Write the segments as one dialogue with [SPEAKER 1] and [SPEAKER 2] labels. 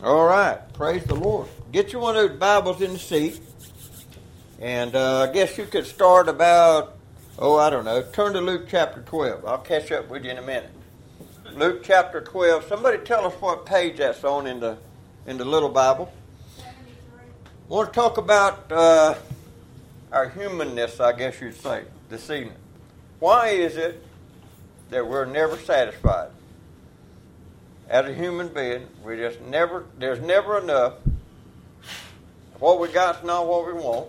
[SPEAKER 1] All right. Praise the Lord. Get you one of those Bibles in the seat. And I guess you could start about, turn to Luke chapter 12. I'll catch up with you in a minute. Luke chapter 12. Somebody tell us what page that's on in the little Bible.
[SPEAKER 2] 73.
[SPEAKER 1] I want to talk about our humanness, I guess you'd say, this evening. Why is it that we're never satisfied? As a human being, there's never enough. What we got's not what we want.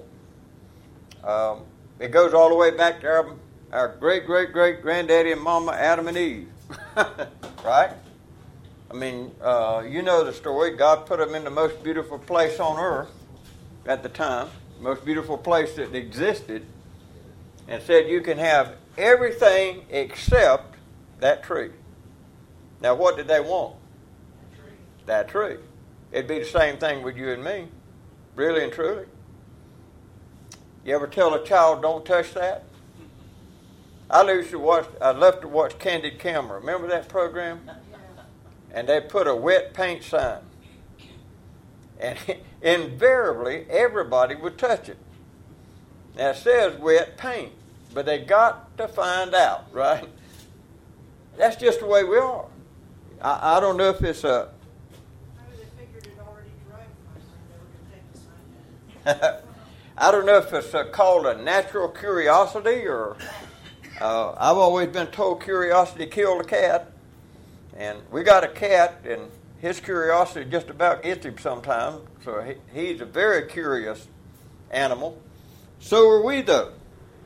[SPEAKER 1] It goes all the way back to our great-great-great-granddaddy and mama, Adam and Eve. Right? I mean, you know the story. God put them in the most beautiful place on earth at the time, most beautiful place that existed, and said you can have everything except that tree. Now, what did they want? That tree. It'd be the same thing with you and me, really and truly. You ever tell a child, don't touch that? I love to watch Candid Camera. Remember that program?
[SPEAKER 2] Yeah.
[SPEAKER 1] And they put a wet paint sign. And invariably, everybody would touch it. Now, it says wet paint, but they got to find out, right? That's just the way we are. I don't know if it's a...
[SPEAKER 2] Maybe they figured it already dried first and they were going to take the sign down.
[SPEAKER 1] I don't know if it's called a natural curiosity or... I've always been told curiosity killed a cat. And we got a cat, and his curiosity just about gets him sometimes. So he's a very curious animal. So are we, though.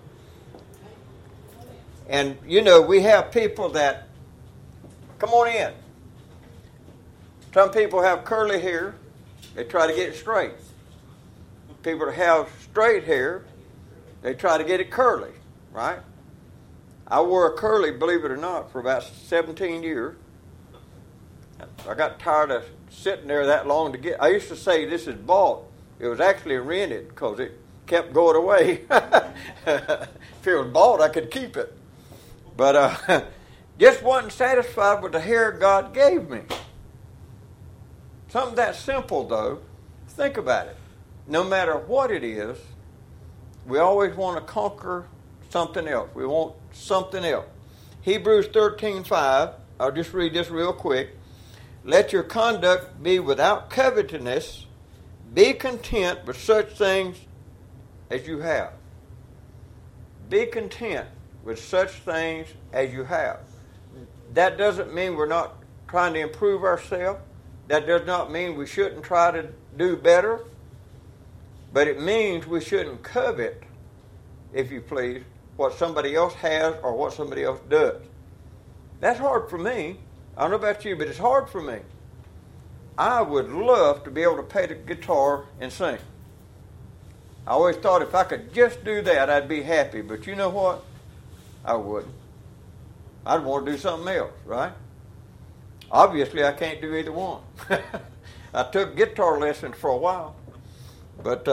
[SPEAKER 1] And, you know, we have people that... Come on in. Some people have curly hair. They try to get it straight. People that have straight hair, they try to get it curly, right? I wore a curly, believe it or not, for about 17 years. I got tired of sitting there that long to get... I used to say this is bought. It was actually rented because it kept going away. If it was bought, I could keep it. But just wasn't satisfied with the hair God gave me. Something that simple, though. Think about it. No matter what it is, we always want to conquer something else. We want something else. Hebrews 13:5. I'll just read this real quick. Let your conduct be without covetousness. Be content with such things as you have. Be content with such things as you have. That doesn't mean we're not trying to improve ourselves. That does not mean we shouldn't try to do better. But it means we shouldn't covet, if you please, what somebody else has or what somebody else does. That's hard for me. I don't know about you, but it's hard for me. I would love to be able to play the guitar and sing. I always thought if I could just do that, I'd be happy. But you know what? I wouldn't. I'd want to do something else, right? Obviously, I can't do either one. I took guitar lessons for a while. But,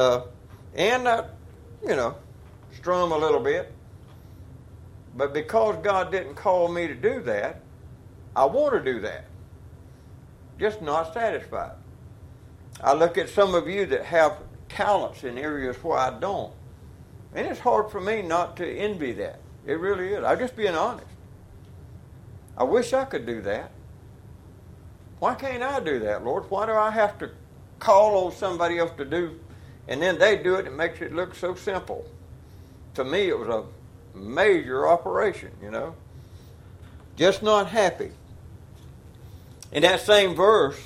[SPEAKER 1] strum a little bit. But because God didn't call me to do that, I want to do that. Just not satisfied. I look at some of you that have talents in areas where I don't. And it's hard for me not to envy that. It really is. I'm just being honest. I wish I could do that. Why can't I do that, Lord? Why do I have to call on somebody else to do, and then they do it and it makes it look so simple? To me, it was a major operation, you know. Just not happy. In that same verse,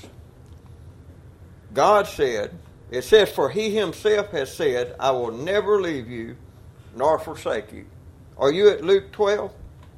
[SPEAKER 1] God said, it says, for he himself has said, I will never leave you nor forsake you. Are you at Luke 12?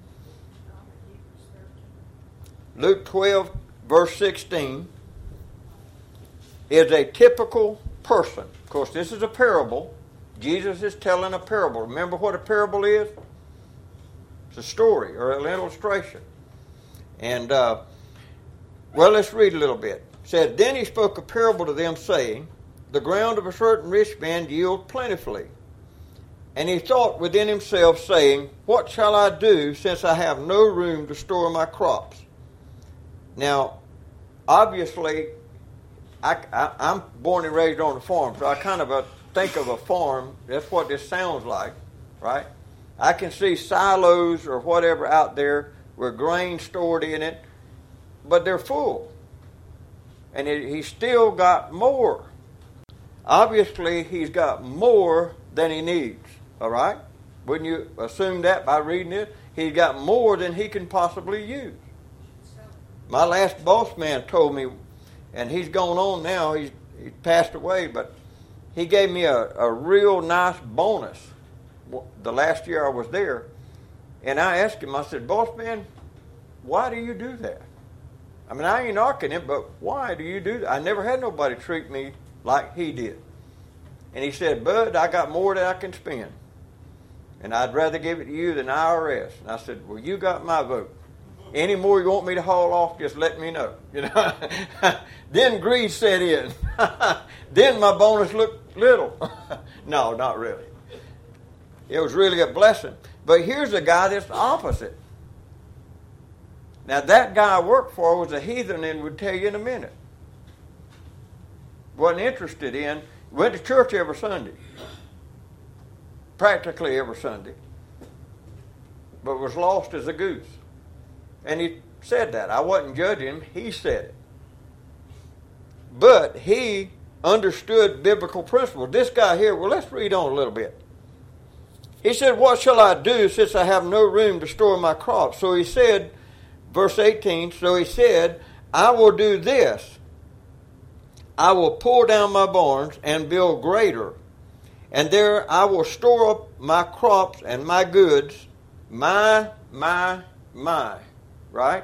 [SPEAKER 1] Luke 12, verse 16, is a typical person. Of course, this is a parable. Jesus is telling a parable. Remember what a parable is? It's a story or an illustration. And, let's read a little bit. It said, then he spoke a parable to them, saying, the ground of a certain rich man yield plentifully. And he thought within himself, saying, what shall I do, since I have no room to store my crops? Now, obviously, I'm born and raised on a farm, so I kind of think of a farm. That's what this sounds like, right? I can see silos or whatever out there with grain stored in it, but they're full. And he's still got more. Obviously, he's got more than he needs, all right? Wouldn't you assume that by reading it? He's got more than he can possibly use. My last boss man told me, and he's gone on now, he's passed away, but he gave me a real nice bonus the last year I was there. And I asked him, I said, boss man, why do you do that? I mean, I ain't knocking him, but why do you do that? I never had nobody treat me like he did. And he said, Bud, I got more than I can spend. And I'd rather give it to you than IRS. And I said, well, you got my vote. Any more you want me to haul off, just let me know. You know. Then greed set in. Then my bonus looked little. No, not really. It was really a blessing. But here's a guy that's the opposite. Now, that guy I worked for was a heathen and would tell you in a minute. Wasn't interested in, went to church every Sunday. Practically every Sunday. But was lost as a goose. And he said that. I wasn't judging him. He said it. But he understood biblical principles. This guy here, well, let's read on a little bit. He said, what shall I do since I have no room to store my crops? So he said, verse 18, so he said, I will do this. I will pull down my barns and build greater. And there I will store up my crops and my goods. My. Right?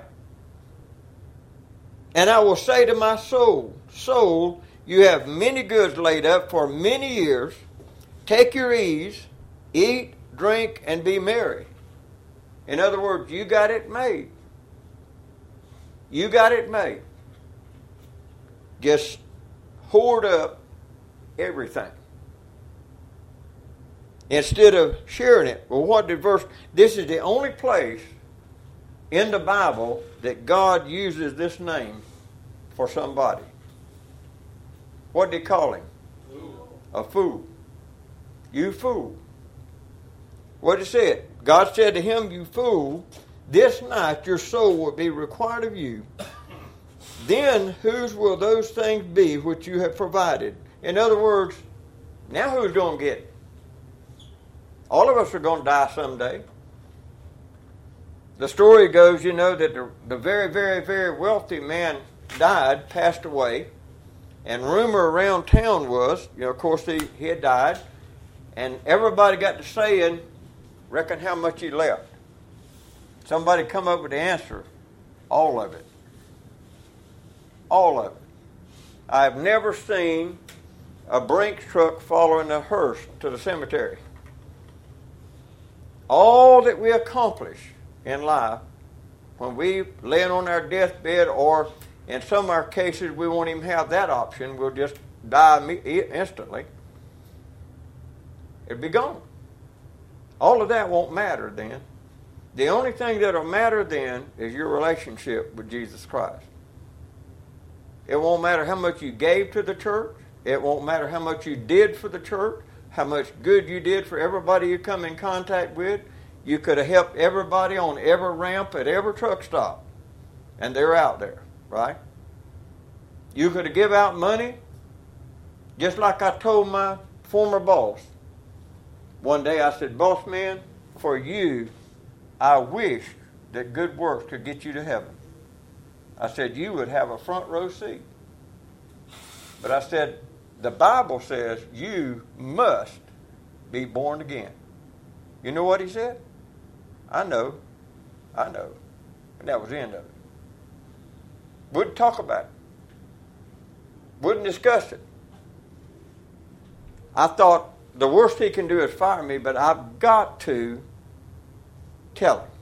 [SPEAKER 1] And I will say to my soul, soul, you have many goods laid up for many years. Take your ease, eat, drink, and be merry. In other words, you got it made. You got it made. Just hoard up everything. Instead of sharing it. Well, what did this is the only place in the Bible that God uses this name for somebody. What did he call him? Fool. A fool. You fool. What did he say? God said to him, you fool, this night your soul will be required of you. Then whose will those things be which you have provided? In other words, now who's going to get it? All of us are going to die someday. The story goes, you know, that the very, very, very wealthy man died, passed away, and rumor around town was, you know, of course he had died, and everybody got to saying, reckon how much he left. Somebody come up with the answer, all of it. All of it. I've never seen a Brinks truck following a hearse to the cemetery. All that we accomplish in life, when we laying on our deathbed, or in some of our cases we won't even have that option, we'll just die instantly, it'll be gone. All of that won't matter then. The only thing that'll matter then is your relationship with Jesus Christ. It won't matter how much you gave to the church. It won't matter how much you did for the church, how much good you did for everybody you come in contact with. You could have helped everybody on every ramp at every truck stop. And they're out there, right? You could have give out money, just like I told my former boss. One day I said, boss man, for you, I wish that good works could get you to heaven. I said, you would have a front row seat. But I said, the Bible says you must be born again. You know what he said? I know. And that was the end of it. Wouldn't talk about it. Wouldn't discuss it. I thought the worst he can do is fire me, but I've got to tell him.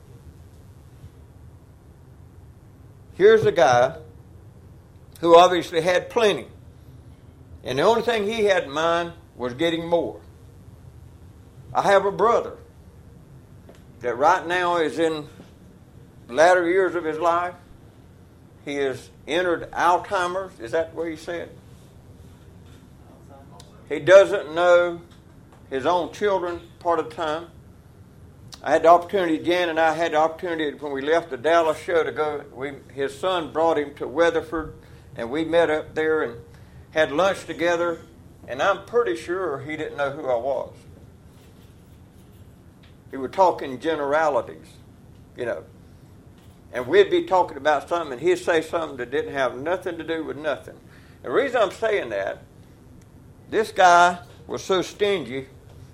[SPEAKER 1] Here's a guy who obviously had plenty. And the only thing he had in mind was getting more. I have a brother that right now is in the latter years of his life. He has entered Alzheimer's. Is that what he said? He doesn't know his own children part of the time. I had the opportunity, Jan and I had the opportunity when we left the Dallas show to go. His son brought him to Weatherford, and we met up there and had lunch together, and I'm pretty sure he didn't know who I was. He would talk in generalities, you know. And we'd be talking about something, and he'd say something that didn't have nothing to do with nothing. The reason I'm saying that, this guy was so stingy.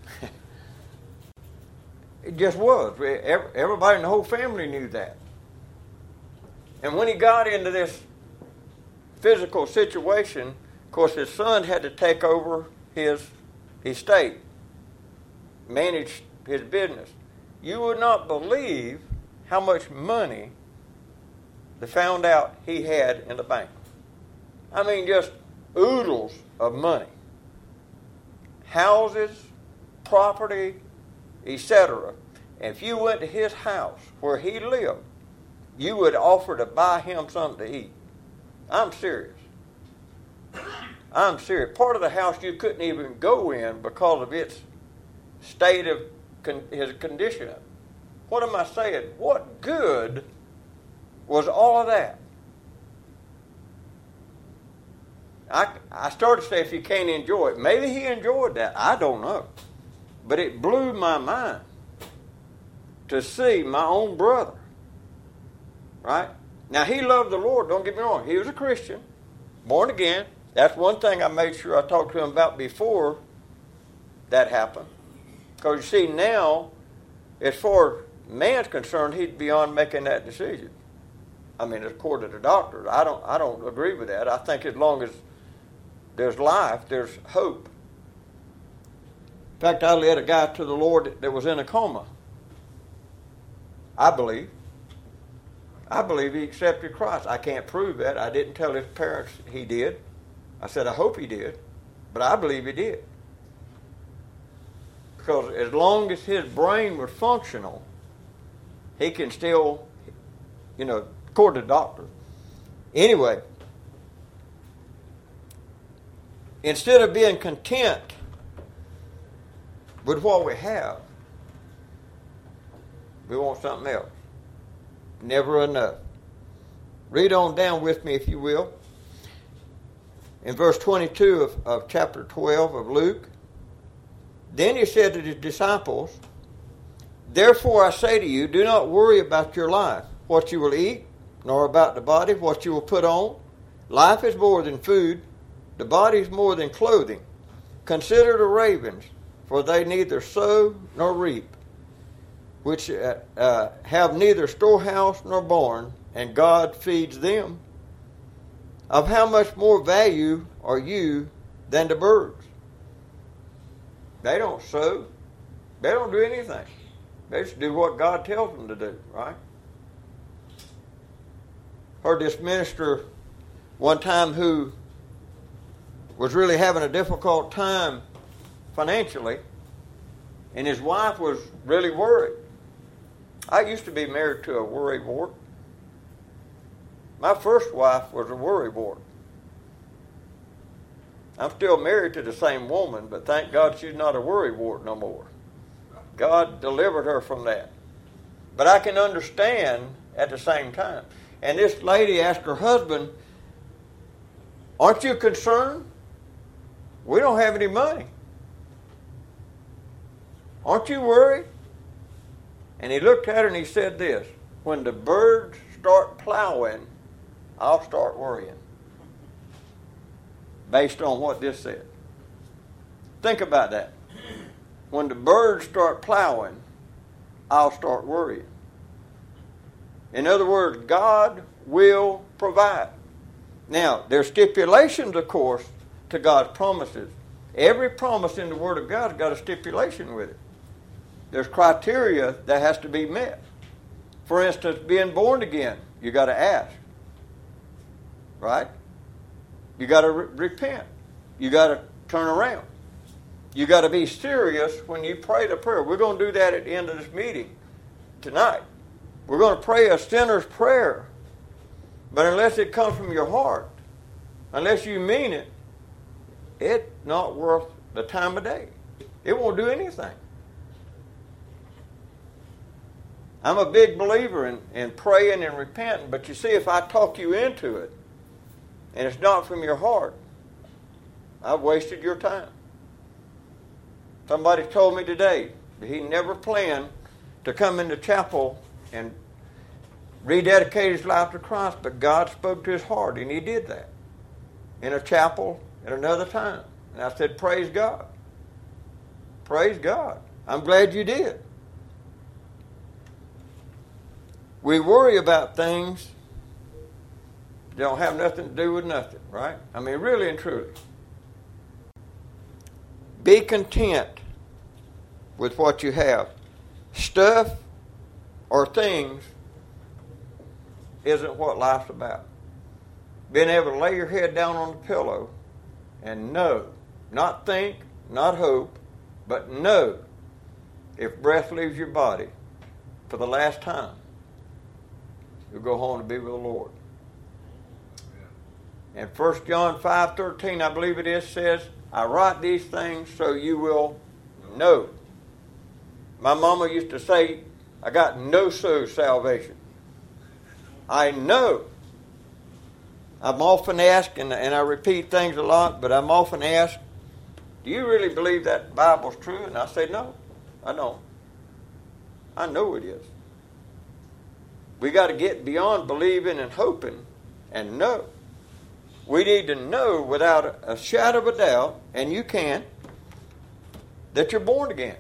[SPEAKER 1] It just was. Everybody in the whole family knew that. And when he got into this physical situation, of course, his son had to take over his estate, manage his business. You would not believe how much money they found out he had in the bank. I mean, just oodles of money. Houses, property, etc. And if you went to his house where he lived, you would offer to buy him something to eat. I'm serious. I'm serious. Part of the house you couldn't even go in because of its state of his condition. What am I saying? What good was all of that? I started to say if you can't enjoy it. Maybe he enjoyed that. I don't know. But it blew my mind to see my own brother. Right? Now, he loved the Lord. Don't get me wrong. He was a Christian. Born again. That's one thing I made sure I talked to him about before that happened. Because you see, now, as far as man's concerned, he's beyond making that decision. I mean, according to the doctors, I don't agree with that. I think as long as there's life, there's hope. In fact, I led a guy to the Lord that was in a coma. I believe he accepted Christ. I can't prove that. I didn't tell his parents he did. I said, I hope he did. But I believe he did. Because as long as his brain was functional, he can still, according to the doctor. Anyway, instead of being content with what we have, we want something else. Never enough. Read on down with me, if you will. In verse 22 of chapter 12 of Luke, then he said to his disciples, therefore I say to you, do not worry about your life, what you will eat, nor about the body, what you will put on. Life is more than food, the body is more than clothing. Consider the ravens, for they neither sow nor reap, which have neither storehouse nor barn, and God feeds them. Of how much more value are you than the birds? They don't sow. They don't do anything. They just do what God tells them to do, right? Heard this minister one time who was really having a difficult time financially, and his wife was really worried. I used to be married to a worrywart. My first wife was a worrywart. I'm still married to the same woman, but thank God she's not a worrywart no more. God delivered her from that. But I can understand at the same time. And this lady asked her husband, aren't you concerned? We don't have any money. Aren't you worried? And he looked at her and he said this, when the birds start plowing, I'll start worrying. Based on what this said. Think about that. When the birds start plowing, I'll start worrying. In other words, God will provide. Now, there's stipulations, of course, to God's promises. Every promise in the Word of God has got a stipulation with it. There's criteria that has to be met. For instance, being born again, you got to ask. Right? You got to repent. You got to turn around. You got to be serious when you pray the prayer. We're going to do that at the end of this meeting tonight. We're going to pray a sinner's prayer. But unless it comes from your heart, unless you mean it, it's not worth the time of day. It won't do anything. I'm a big believer in praying and repenting, but you see, if I talk you into it, and it's not from your heart, I've wasted your time. Somebody told me today that he never planned to come into chapel and rededicate his life to Christ, but God spoke to his heart, and he did that in a chapel at another time. And I said, praise God. Praise God. I'm glad you did. We worry about things that don't have nothing to do with nothing, right? I mean, really and truly. Be content with what you have. Stuff or things isn't what life's about. Being able to lay your head down on the pillow and know, not think, not hope, but know if breath leaves your body for the last time, you'll go home to be with the Lord. And 1 John 5:13, I believe it is, says, I write these things so you will know. My mama used to say, I got no-so salvation. I know. I'm often asked, and I repeat things a lot, but I'm often asked, do you really believe that Bible's true? And I say, no, I don't. I know it is. We got to get beyond believing and hoping and know. We need to know without a shadow of a doubt, and you can, that you're born again.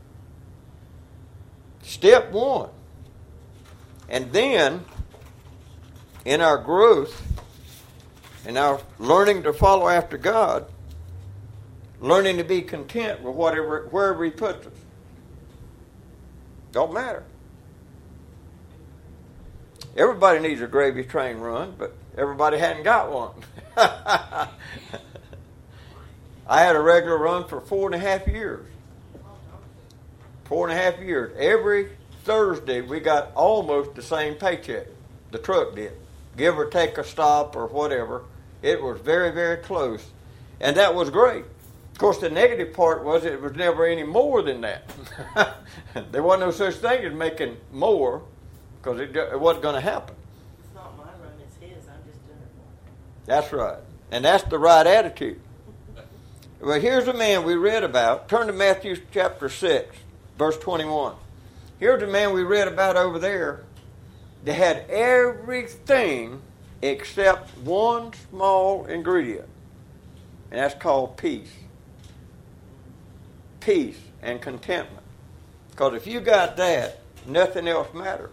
[SPEAKER 1] Step one. And then, in our growth, in our learning to follow after God, learning to be content with wherever He puts us. Don't matter. Everybody needs a gravy train run, but everybody hadn't got one. I had a regular run for 4.5 years. 4.5 years. Every Thursday we got almost the same paycheck. The truck did. Give or take a stop or whatever. It was very, very close. And that was great. Of course, the negative part was it was never any more than that. There wasn't no such thing as making more because it wasn't going to happen.
[SPEAKER 2] It's not my run, it's his. I'm just doing it for him.
[SPEAKER 1] That's right. And that's the right attitude. Well, here's a man we read about. Turn to Matthew chapter 6, verse 21. Here's a man we read about over there that had everything except one small ingredient. And that's called peace. Peace and contentment. Because if you got that, nothing else matters.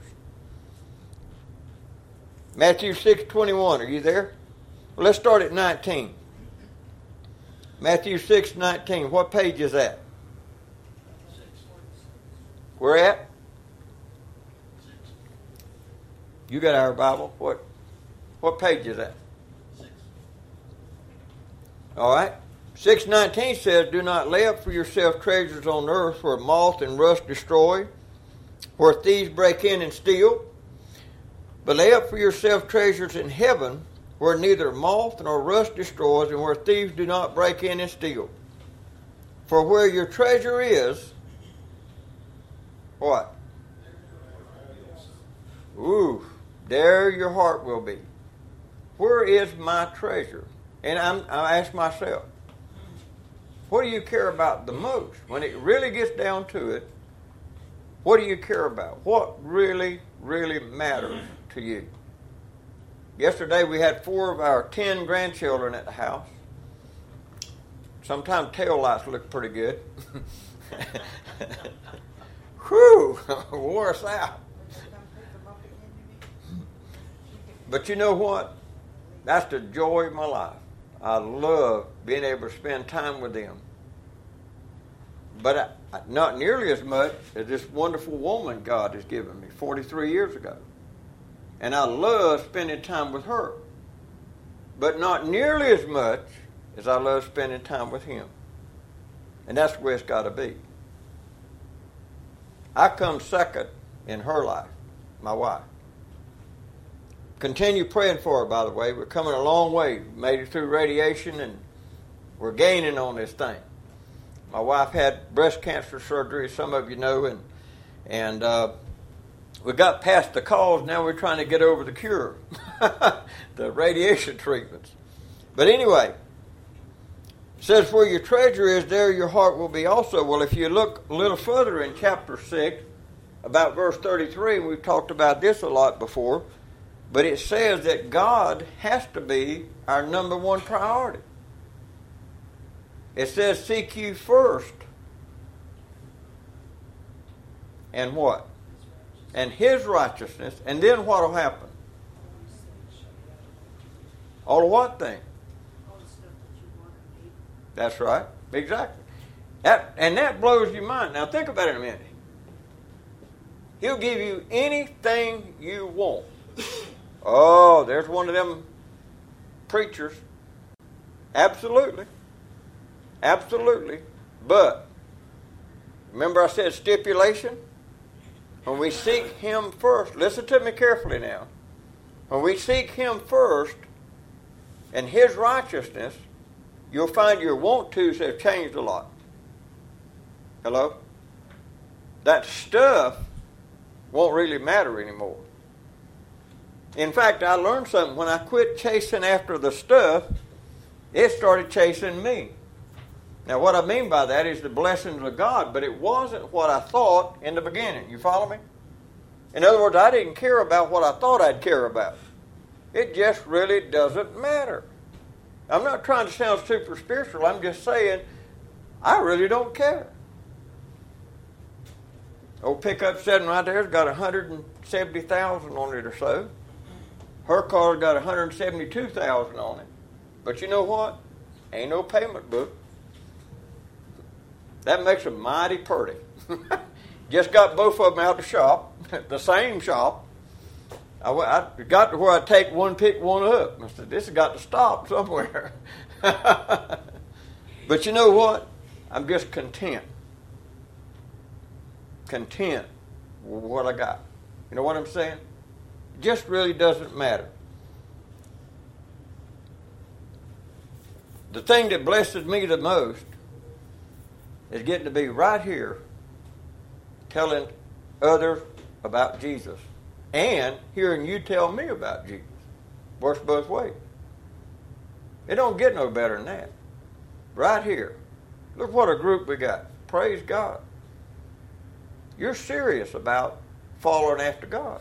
[SPEAKER 1] Matthew 6:21, are you there? Well, let's start at 19. Matthew 6:19, what page is that? Where at? You got our Bible. What page is that? 6. All right. 6:19 says, do not lay up for yourself treasures on earth where moth and rust destroy, where thieves break in and steal. But lay up for yourself treasures in heaven where neither moth nor rust destroys and where thieves do not break in and steal. For where your treasure is, what? Ooh, there your heart will be. Where is my treasure? And I ask myself, what do you care about the most? When it really gets down to it, what do you care about? What really, really matters to you? Yesterday we had 4 of our 10 grandchildren at the house. Sometimes tail lights look pretty good. Whew, wore us out. But you know what? That's the joy of my life. I love being able to spend time with them. But not nearly as much as this wonderful woman God has given me 43 years ago. And I love spending time with her. But not nearly as much as I love spending time with him. And that's the way it's got to be. I come second in her life, my wife. Continue praying for her, by the way. We're coming a long way. Made it through radiation, and we're gaining on this thing. My wife had breast cancer surgery, some of you know, and we got past the cause. Now we're trying to get over the cure, the radiation treatments. But anyway, it says, where your treasure is, there your heart will be also. Well, if you look a little further in chapter 6, about verse 33, we've talked about this a lot before, but it says that God has to be our number one priority. It says, seek you first. And what? And His righteousness. And then what will happen? All the what thing?
[SPEAKER 2] All the stuff that you want and need.
[SPEAKER 1] That's right. Exactly. That blows your mind. Now think about it a minute. He'll give you anything you want. Oh, there's one of them preachers. Absolutely. Absolutely. But, remember I said stipulation? When we seek Him first, listen to me carefully now. When we seek Him first and His righteousness, you'll find your want-tos have changed a lot. Hello? That stuff won't really matter anymore. In fact, I learned something. When I quit chasing after the stuff, it started chasing me. Now, what I mean by that is the blessings of God, but it wasn't what I thought in the beginning. You follow me? In other words, I didn't care about what I thought I'd care about. It just really doesn't matter. I'm not trying to sound super spiritual. I'm just saying I really don't care. Old pickup sitting right there's got 170,000 on it or so. Her car's got 172,000 on it. But you know what? Ain't no payment book. That makes them mighty pretty. Just got both of them out of the shop, the same shop. I got to where I take one, pick one up. I said, this has got to stop somewhere. But you know what? I'm just content. Content with what I got. You know what I'm saying? It just really doesn't matter. The thing that blesses me the most is getting to be right here telling others about Jesus and hearing you tell me about Jesus. Works both ways. It don't get no better than that. Right here. Look what a group we got. Praise God. You're serious about following after God.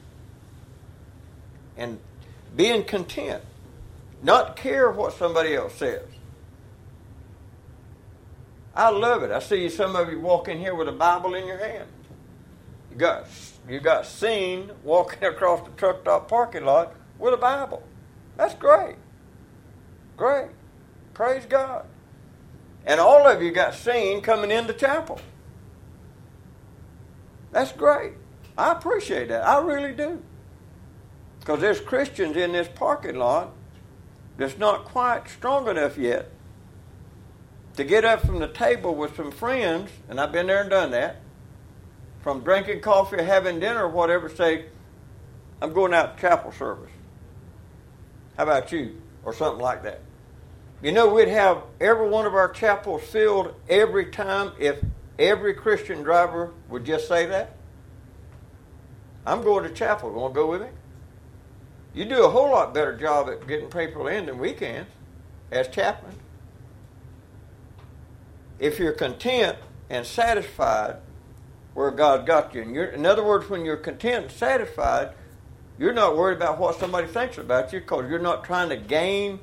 [SPEAKER 1] And being content. Not care what somebody else says. I love it. I see some of you walk in here with a Bible in your hand. You got seen walking across the truck stop parking lot with a Bible. That's great. Great. Praise God. And all of you got seen coming into chapel. That's great. I appreciate that. I really do. Because there's Christians in this parking lot that's not quite strong enough yet to get up from the table with some friends, and I've been there and done that, from drinking coffee or having dinner or whatever, say, I'm going out to chapel service. How about you? Or something like that. You know, we'd have every one of our chapels filled every time if every Christian driver would just say that. I'm going to chapel. Want to go with me? You do a whole lot better job at getting people in than we can as chaplains. If you're content and satisfied where God got you. And in other words, when you're content and satisfied, you're not worried about what somebody thinks about you because you're not trying to gain,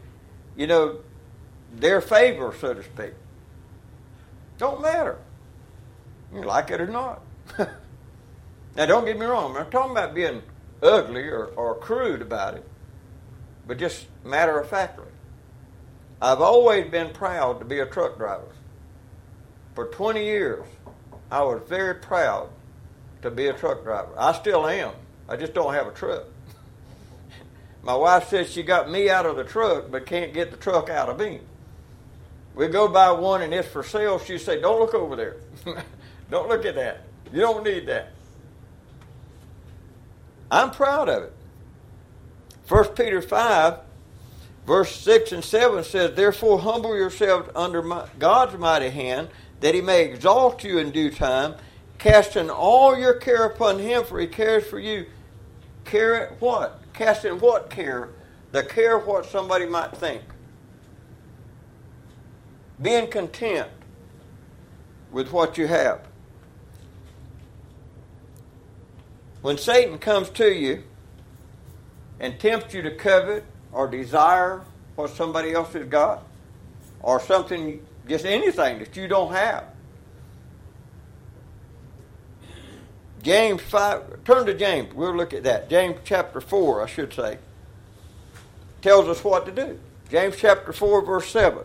[SPEAKER 1] their favor, so to speak. Don't matter. You like it or not. Now, don't get me wrong. I'm not talking about being ugly or crude about it, but just matter-of-factly. I've always been proud to be a truck driver. For 20 years, I was very proud to be a truck driver. I still am. I just don't have a truck. My wife says she got me out of the truck, but can't get the truck out of me. We go buy one and it's for sale. She say, don't look over there. Don't look at that. You don't need that. I'm proud of it. 1 Peter 5, verse 6 and 7 says, "Therefore humble yourselves under God's mighty hand, that he may exalt you in due time, casting all your care upon him, for he cares for you." Care what? Casting what care? The care of what somebody might think. Being content with what you have. When Satan comes to you and tempts you to covet or desire what somebody else has got, or something, just anything that you don't have. James 5, turn to James, we'll look at that. James chapter 4, I should say, tells us what to do. James chapter 4, verse 7.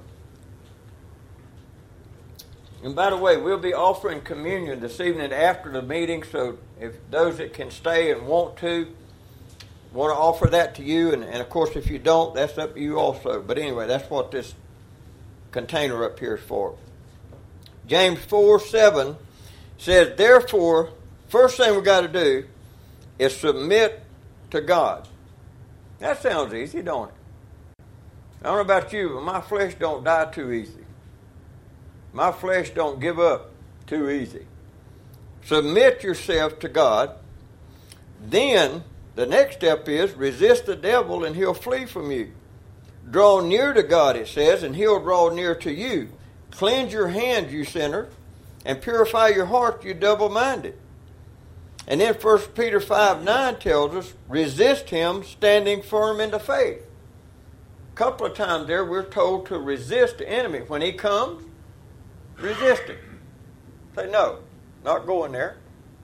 [SPEAKER 1] And by the way, we'll be offering communion this evening after the meeting, so if those that can stay and want to offer that to you, and of course if you don't, that's up to you also. But anyway, that's what this container up here is for. James 4, 7 says, "Therefore, first thing we've got to do is submit to God." That sounds easy, don't it? I don't know about you, but my flesh don't die too easy. My flesh don't give up too easy. Submit yourself to God. Then the next step is resist the devil and he'll flee from you. Draw near to God, it says, and he'll draw near to you. Cleanse your hands, you sinner, and purify your heart, you double-minded. And then 1 Peter 5:9 tells us, resist him standing firm in the faith. A couple of times there we're told to resist the enemy. When he comes, resist him. Say, no, not going there.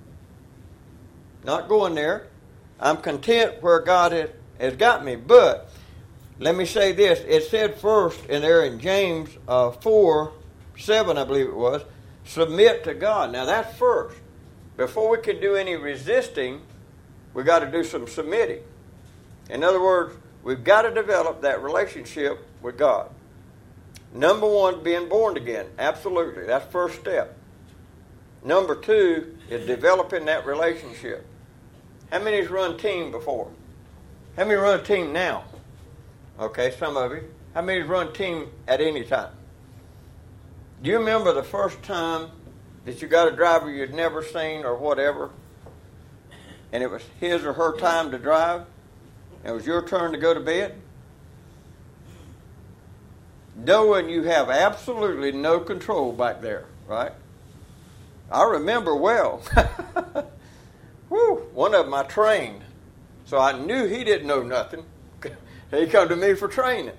[SPEAKER 1] Not going there. I'm content where God has got me. But let me say this. It said first in there in James 4:7, I believe it was, submit to God. Now that's first. Before we can do any resisting, we've got to do some submitting. In other words, we've got to develop that relationship with God. Number one, being born again. Absolutely. That's first step. Number two is developing that relationship. How many's run team before? How many run a team now? Okay, some of you. How many's run team at any time? Do you remember the first time that you got a driver you'd never seen or whatever, and it was his or her time to drive, and it was your turn to go to bed? Knowing you have absolutely no control back there, right? I remember well. Whew, one of them I trained, so I knew he didn't know nothing. He come to me for training.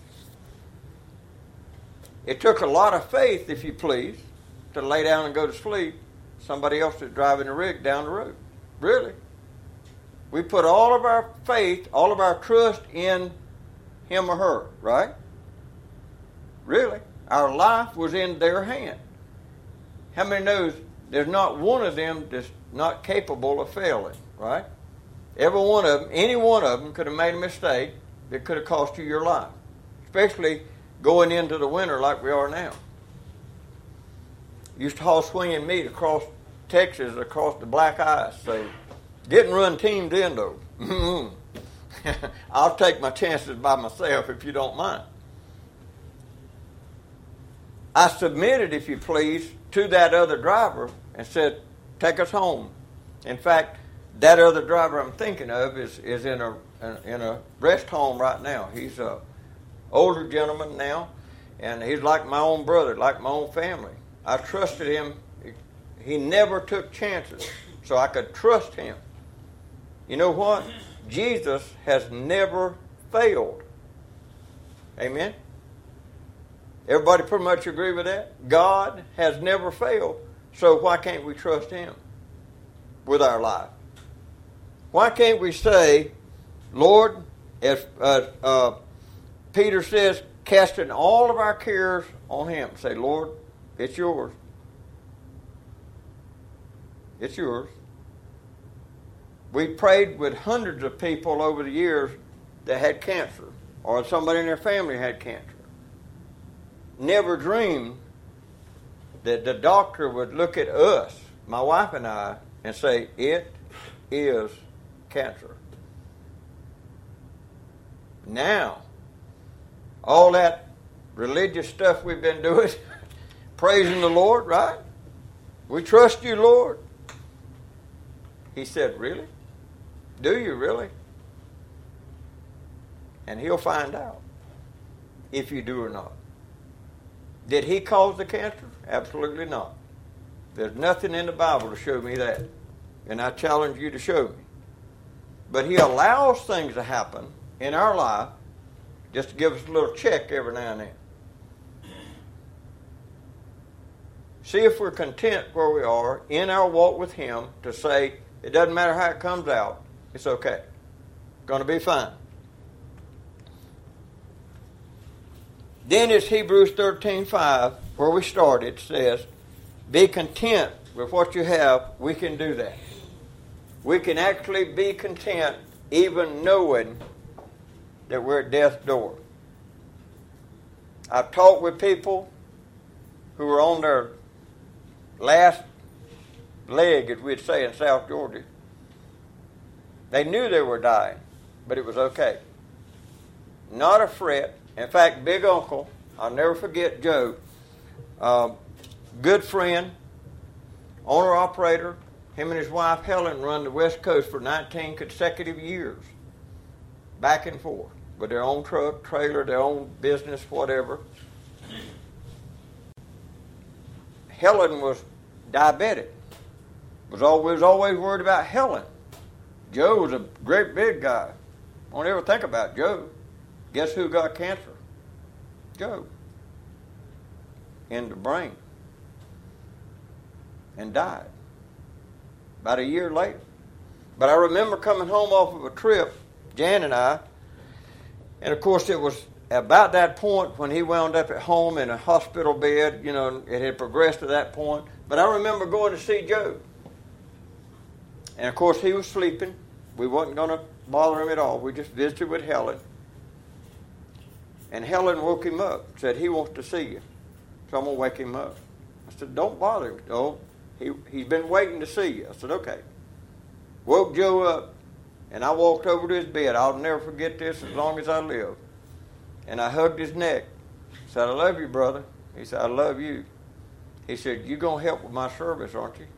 [SPEAKER 1] It took a lot of faith, if you please, to lay down and go to sleep. Somebody else is driving the rig down the road. Really. We put all of our faith, all of our trust in him or her, right? Really. Our life was in their hand. How many knows there's not one of them that's not capable of failing, right? Every one of them, any one of them could have made a mistake that could have cost you your life, especially going into the winter like we are now. Used to haul swinging meat across Texas, across the black ice. So didn't run team then, though. I'll take my chances by myself if you don't mind. I submitted, if you please, to that other driver and said, take us home. In fact, that other driver I'm thinking of is in a rest home right now. He's an older gentleman now, and he's like my own brother, like my own family. I trusted him. He never took chances, so I could trust him. You know what? Jesus has never failed. Amen? Everybody pretty much agree with that? God has never failed, so why can't we trust him with our life? Why can't we say, Lord, as Peter says, casting all of our cares on him. Say, Lord, it's yours. It's yours. We prayed with hundreds of people over the years that had cancer, or somebody in their family had cancer. Never dreamed that the doctor would look at us, my wife and I, and say, it is cancer. Now, all that religious stuff we've been doing, praising the Lord, right? We trust you, Lord. He said, really? Do you really? And he'll find out if you do or not. Did he cause the cancer? Absolutely not. There's nothing in the Bible to show me that. And I challenge you to show me. But he allows things to happen in our life just to give us a little check every now and then. See if we're content where we are in our walk with him to say, it doesn't matter how it comes out, it's okay. It's going to be fine. Then it's Hebrews 13:5, where we started, says, be content with what you have. We can do that. We can actually be content even knowing that we're at death's door. I've talked with people who were on their last leg, as we'd say in South Georgia. They knew they were dying, but it was okay. Not a fret. In fact, Big Uncle, I'll never forget Joe, good friend, owner-operator. Him and his wife Helen run the West Coast for 19 consecutive years, back and forth, with their own truck, trailer, their own business, whatever. Helen was diabetic. We was always worried about Helen. Joe was a great big guy. Don't ever think about Joe. Guess who got cancer? Joe. In the brain. And died. About a year later. But I remember coming home off of a trip, Jan and I, and of course it was about that point when he wound up at home in a hospital bed. You know, it had progressed to that point. But I remember going to see Joe. And of course he was sleeping. We wasn't going to bother him at all. We just visited with Helen. And Helen woke him up, said, he wants to see you. So I'm going to wake him up. I said, don't bother him. Oh, he's been waiting to see you. I said, okay. Woke Joe up, and I walked over to his bed. I'll never forget this as long as I live. And I hugged his neck. I said, I love you, brother. He said, I love you. He said, you're going to help with my service, aren't you?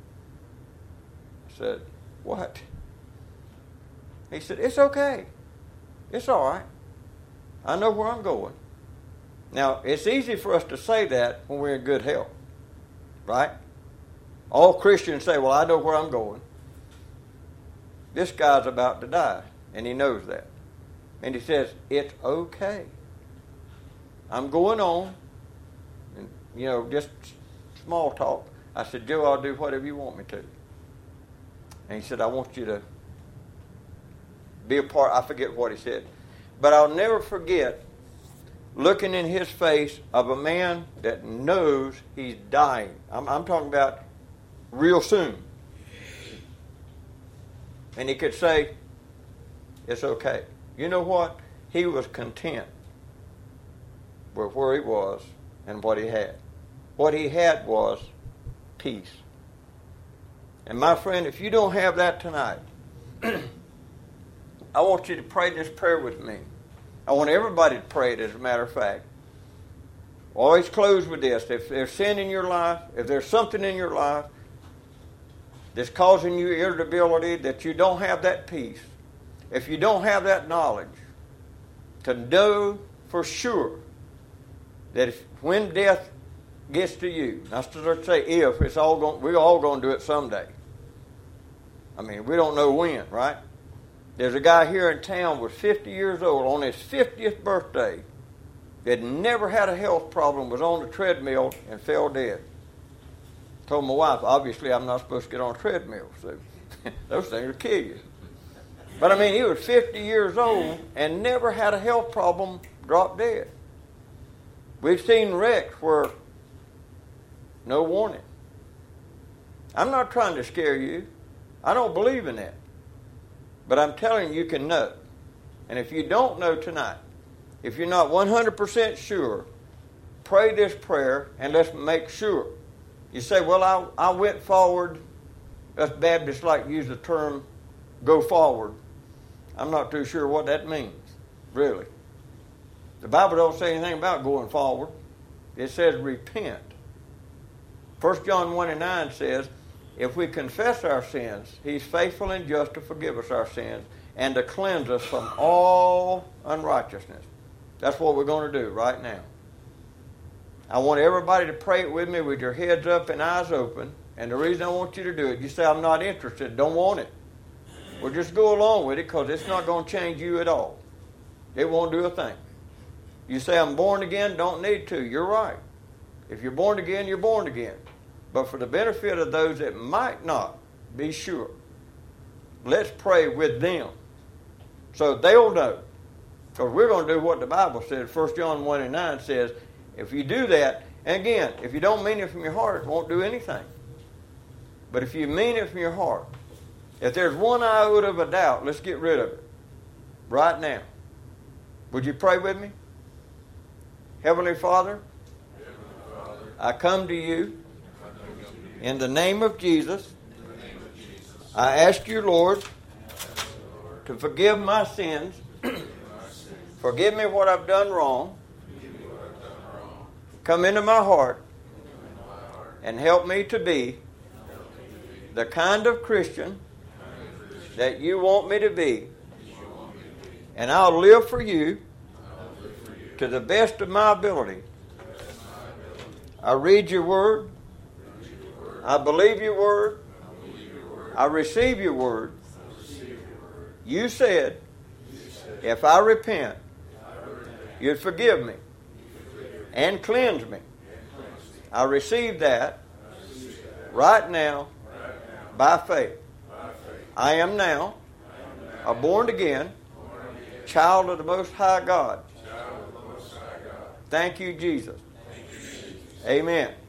[SPEAKER 1] I said, what? He said, it's okay. It's all right. I know where I'm going. Now, it's easy for us to say that when we're in good health, right? All Christians say, well, I know where I'm going. This guy's about to die, and he knows that. And he says, it's okay. I'm going on. And, you know, just small talk. I said, Joe, I'll do whatever you want me to. And he said, I want you to be a part. I forget what he said. But I'll never forget looking in his face of a man that knows he's dying. I'm talking about real soon. And he could say, it's okay. You know what? He was content with where he was and what he had. What he had was peace. And my friend, if you don't have that tonight, I want you to pray this prayer with me. I want everybody to pray it, as a matter of fact. Always close with this. If there's sin in your life, if there's something in your life that's causing you irritability, that you don't have that peace, if you don't have that knowledge, to know for sure that when death gets to you, not to say if, we're all going to do it someday. I mean, we don't know when, right? There's a guy here in town was 50 years old on his 50th birthday that never had a health problem, was on the treadmill and fell dead. Told my wife, obviously I'm not supposed to get on a treadmill, so those things will kill you. But I mean, he was 50 years old and never had a health problem, dropped dead. We've seen wrecks where no warning. I'm not trying to scare you. I don't believe in that. But I'm telling you, you can know. And if you don't know tonight, if you're not 100% sure, pray this prayer and let's make sure. You say, well, I went forward. Us Baptists like to use the term go forward. I'm not too sure what that means. really. The Bible don't say anything about going forward. It says repent. 1 John 1:9 says, if we confess our sins, He's faithful and just to forgive us our sins and to cleanse us from all unrighteousness. That's what we're going to do right now. I want everybody to pray it with me with your heads up and eyes open. And the reason I want you to do it, you say, I'm not interested, don't want it. Well, just go along with it because it's not going to change you at all. It won't do a thing. You say, I'm born again, don't need to. You're right. If you're born again, you're born again. But for the benefit of those that might not be sure, let's pray with them so they'll know. Because we're going to do what the Bible says. 1 John 1:9 says, if you do that, and again, if you don't mean it from your heart, it won't do anything. But if you mean it from your heart, if there's one iota of a doubt, let's get rid of it right now. Would you pray with me? Heavenly Father, I come to you in the name of Jesus. I ask you, Lord, to forgive my sins. Forgive me what I've done wrong. Come into my heart and help me to be the kind of Christian that you want me to be. And I'll live for you to the best of my ability. I read your word. I believe your word. I receive your word. You said, if I repent, you'd forgive me and cleanse me. I receive that right now by faith. I am now a born again child of the Most High God. Thank you, Jesus. Amen.